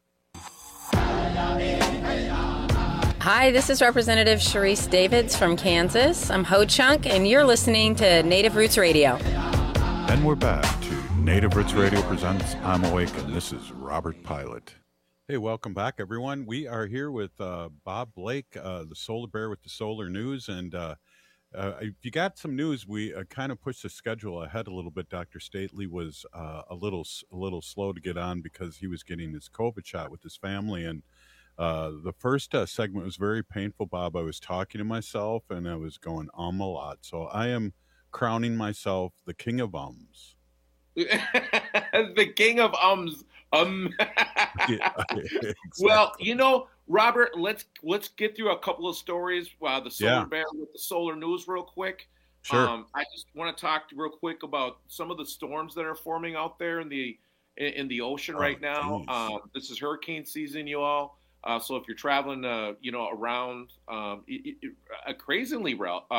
Hi, this is Representative Sharice Davids from Kansas. I'm Ho Chunk, and you're listening to Native Roots Radio. And we're back to Native Roots Radio presents I'm Awake, and this is Robert Pilot. Hey, welcome back, everyone. We are here with Bob Blake, the Solar Bear with the Solar News, and if you got some news, we kind of pushed the schedule ahead a little bit. Dr. Stately was a little slow to get on because he was getting his COVID shot with his family, and the first segment was very painful, Bob. I was talking to myself, and I was going a lot. So I am crowning myself the king of ums. The king of ums. Yeah, exactly. Well, Robert, let's get through a couple of stories. The Solar Bear with the Solar News real quick. Sure. I just want to talk real quick about some of the storms that are forming out there in the ocean right now. This is hurricane season, you all. So if you're traveling, around, crazily,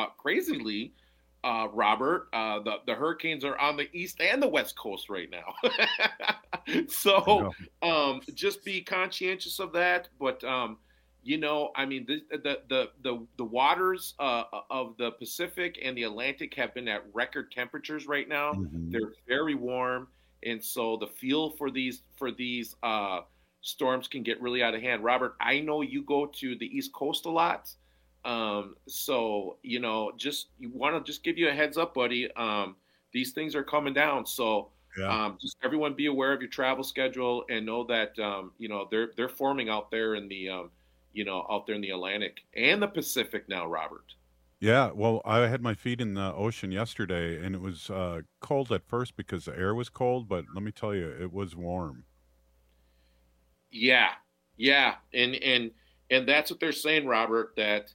Robert, the hurricanes are on the east and the west coast right now. So just be conscientious of that. But the waters of the Pacific and the Atlantic have been at record temperatures right now. Mm-hmm. They're very warm, and so the feel for these storms can get really out of hand. Robert, I know you go to the East Coast a lot. So, you want to just give you a heads up, buddy. These things are coming down. So, just everyone be aware of your travel schedule and know that, they're forming out there in the, out there in the Atlantic and the Pacific now, Robert. Yeah. Well, I had my feet in the ocean yesterday, and it was cold at first because the air was cold, but let me tell you, it was warm. Yeah. And that's what they're saying, Robert, that,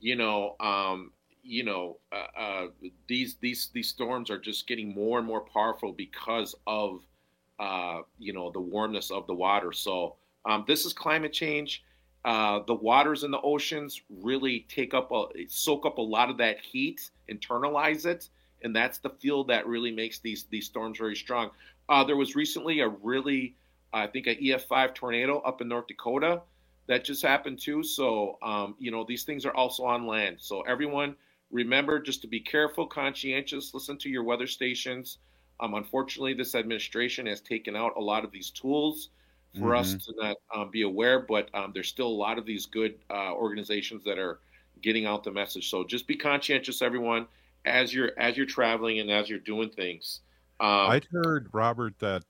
these storms are just getting more and more powerful because of, the warmness of the water. So this is climate change. The waters in the oceans really soak up a lot of that heat, internalize it. And that's the fuel that really makes these storms very strong. There was recently I think an EF5 tornado up in North Dakota that just happened too. So, these things are also on land. So everyone remember just to be careful, conscientious, listen to your weather stations. Unfortunately, this administration has taken out a lot of these tools for us to not be aware, but there's still a lot of these good organizations that are getting out the message. So just be conscientious, everyone, as you're traveling and as you're doing things. I'd heard, Robert, that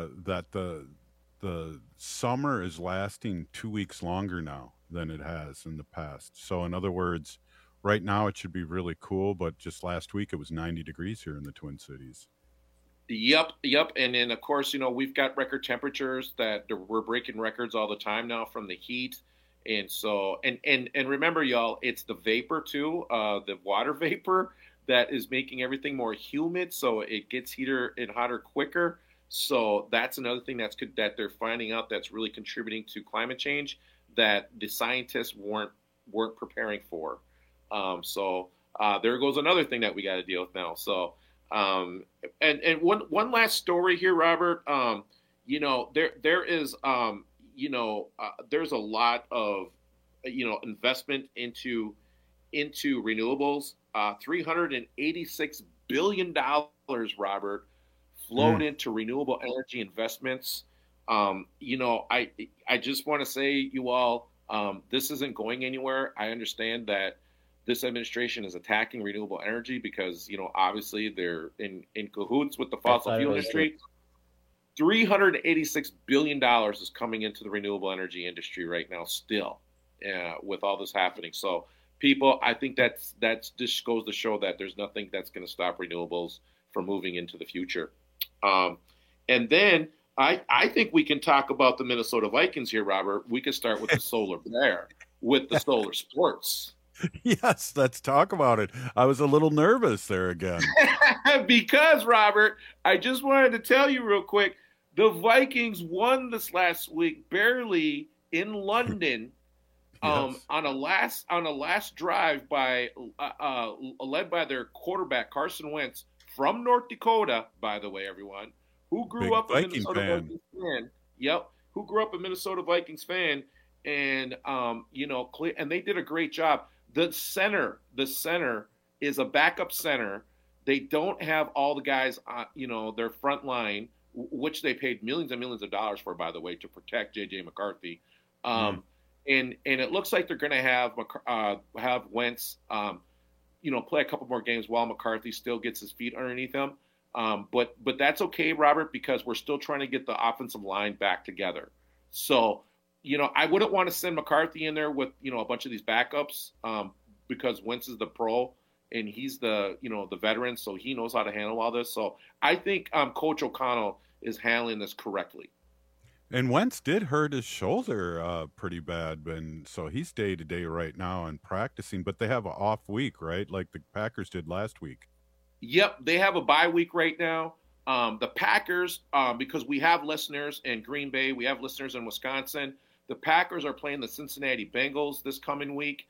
the summer is lasting 2 weeks longer now than it has in the past. So in other words, right now it should be really cool, but just last week it was 90 degrees here in the Twin Cities. Yep. And then of course, we've got record temperatures that we're breaking records all the time now from the heat. And so, and remember, y'all, it's the vapor too, the water vapor that is making everything more humid. So it gets heater and hotter quicker. So that's another thing that they're finding out that's really contributing to climate change that the scientists weren't preparing for. So there goes another thing that we got to deal with now. So and one last story here, Robert. There is there's a lot of investment into renewables. $386 billion, Robert, flowed into renewable energy investments. I just want to say, you all, this isn't going anywhere. I understand that this administration is attacking renewable energy because, obviously they're in cahoots with the fossil fuel industry. $386 billion is coming into the renewable energy industry right now still, with all this happening. So people, I think that's just goes to show that there's nothing that's going to stop renewables from moving into the future. And then I think we can talk about the Minnesota Vikings here, Robert. We could start with the Solar Bear, with the Solar Sports. Yes, let's talk about it. I was a little nervous there again. Because, Robert, I just wanted to tell you real quick, the Vikings won this last week, barely in London. Yes. On a last drive by led by their quarterback Carson Wentz from North Dakota, by the way, everyone, who grew Big up a Viking Minnesota fan. Vikings fan. Yep, who grew up a Minnesota Vikings fan, and and they did a great job. The center is a backup center. They don't have all the guys on, their front line, which they paid millions and millions of dollars for, by the way, to protect J.J. McCarthy. And it looks like they're going to have Wentz, play a couple more games while McCarthy still gets his feet underneath him. But that's okay, Robert, because we're still trying to get the offensive line back together. So, I wouldn't want to send McCarthy in there with, a bunch of these backups because Wentz is the pro and he's the veteran, so he knows how to handle all this. So I think Coach O'Connell is handling this correctly. And Wentz did hurt his shoulder pretty bad, and so he's day-to-day right now and practicing, but they have an off week, right, like the Packers did last week? Yep, they have a bye week right now. The Packers, because we have listeners in Green Bay, we have listeners in Wisconsin, the Packers are playing the Cincinnati Bengals this coming week.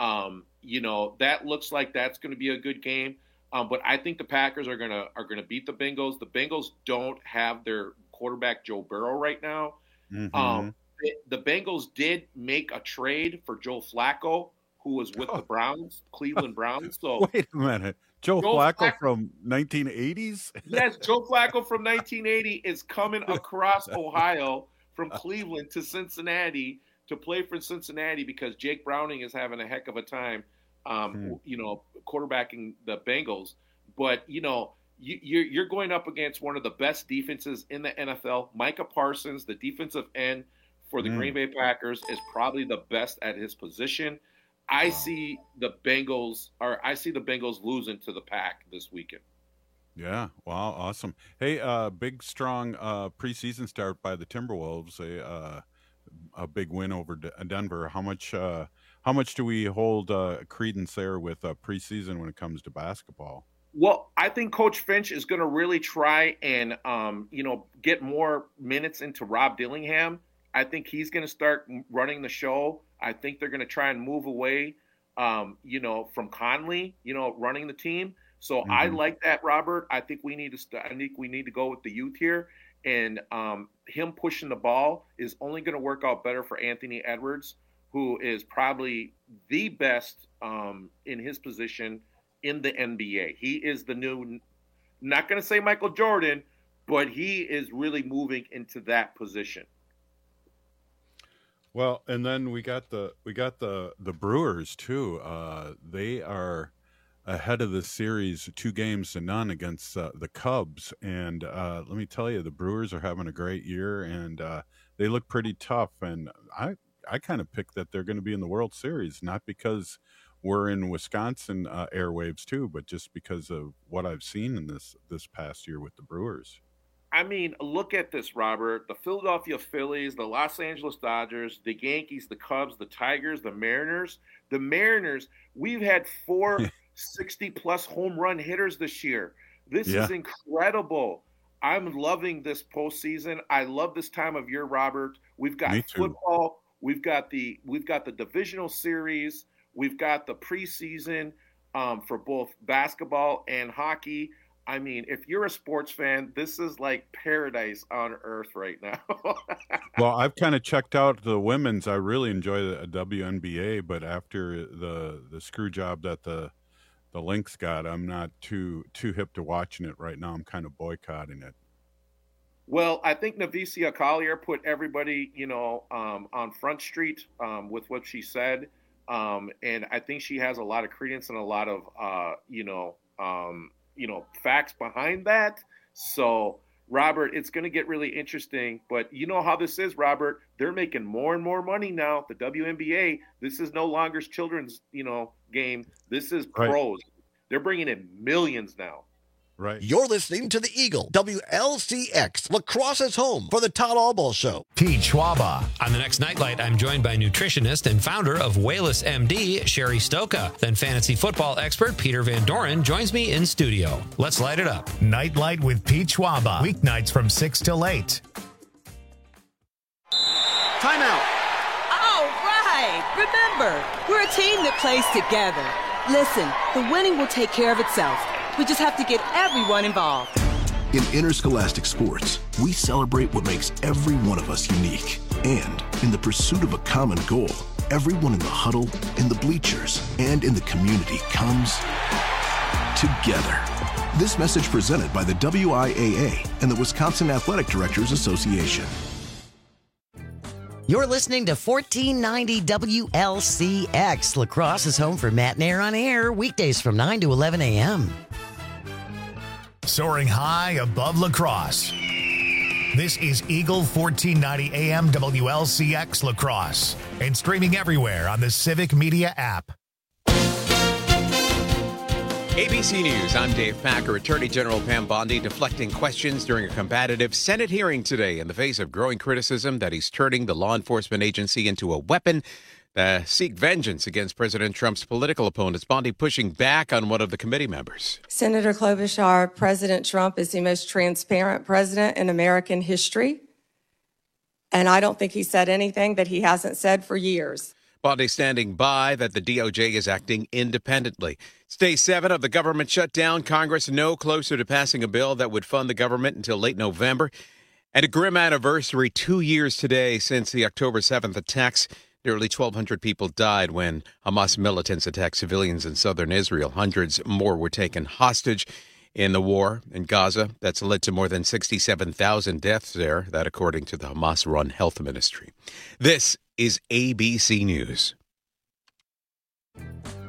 That looks like that's going to be a good game. But I think the Packers are gonna beat the Bengals. The Bengals don't have their quarterback Joe Burrow right now. Mm-hmm. The Bengals did make a trade for Joe Flacco, who was with the Browns, Cleveland Browns. So wait a minute, Joe Flacco from 1980s? Yes, Joe Flacco from 1980 is coming across Ohio from Cleveland to Cincinnati to play for Cincinnati because Jake Browning is having a heck of a time, quarterbacking the Bengals. But, you're going up against one of the best defenses in the NFL. Micah Parsons, the defensive end for the Green Bay Packers, is probably the best at his position. I see the Bengals losing to the Pack this weekend. Yeah, wow, awesome. Hey, big strong preseason start by the Timberwolves. A big win over Denver. How much do we hold credence there with preseason when it comes to basketball? Well, I think Coach Finch is going to really try and get more minutes into Rob Dillingham. I think he's going to start running the show. I think they're going to try and move away, from Conley, running the team. So I like that, Robert. I think we need to go with the youth here, and him pushing the ball is only going to work out better for Anthony Edwards, who is probably the best in his position in the NBA. He is the new, not going to say Michael Jordan, but he is really moving into that position. Well, and then we got the Brewers too. They are ahead of the series 2-0 against the Cubs, and let me tell you, the Brewers are having a great year, and they look pretty tough. And I kind of picked that they're going to be in the World Series, not because we're in Wisconsin airwaves too, but just because of what I've seen in this past year with the Brewers. I mean, look at this, Robert. The Philadelphia Phillies, the Los Angeles Dodgers, the Yankees, the Cubs, the Tigers, the Mariners. The Mariners, we've had 4 60-plus home run hitters this year. This is incredible. I'm loving this postseason. I love this time of year, Robert. We've got football. We've got the divisional series. We've got the preseason for both basketball and hockey. I mean, if you're a sports fan, this is like paradise on earth right now. Well, I've kind of checked out the women's. I really enjoy the WNBA, but after the screw job that the Lynx got, I'm not too hip to watching it right now. I'm kind of boycotting it. Well, I think Navicia Collier put everybody, on Front Street with what she said. And I think she has a lot of credence and a lot of, facts behind that. So, Robert, it's going to get really interesting. But you know how this is, Robert. They're making more and more money now. The WNBA, this is no longer children's, game. This is pros. Right. They're bringing in millions now. Right. You're listening to the Eagle, WLCX, Lacrosse's home for the Todd Albaugh Show. Pete Schwaba. On the next Nightlight, I'm joined by nutritionist and founder of Wayless MD, Sherry Stoka. Then fantasy football expert Peter Van Doren joins me in studio. Let's light it up. Nightlight with Pete Schwaba. Weeknights from 6 till 8. Timeout. All right. Remember, we're a team that plays together. Listen, the winning will take care of itself. We just have to get everyone involved. In interscholastic sports, we celebrate what makes every one of us unique. And in the pursuit of a common goal, everyone in the huddle, in the bleachers, and in the community comes together. This message presented by the WIAA and the Wisconsin Athletic Directors Association. You're listening to 1490 WLCX. La Crosse is home for Matt and Air on Air, weekdays from 9 to 11 a.m. Soaring high above La Crosse. This is Eagle 1490 AM WLCX La Crosse and streaming everywhere on the Civic Media app. ABC News, I'm Dave Packer. Attorney General Pam Bondi deflecting questions during a combative Senate hearing today in the face of growing criticism that he's turning the law enforcement agency into a weapon to seek vengeance against President Trump's political opponents. Bondi pushing back on one of the committee members. Senator Klobuchar, President Trump is the most transparent president in American history. And I don't think he said anything that he hasn't said for years. Bondi standing by that the DOJ is acting independently. It's day 7 of the government shutdown. Congress no closer to passing a bill that would fund the government until late November. And a grim anniversary, 2 years today since the October 7th attacks. Nearly 1,200 people died when Hamas militants attacked civilians in southern Israel. Hundreds more were taken hostage in the war in Gaza. That's led to more than 67,000 deaths there, that according to the Hamas-run health ministry. This is ABC News.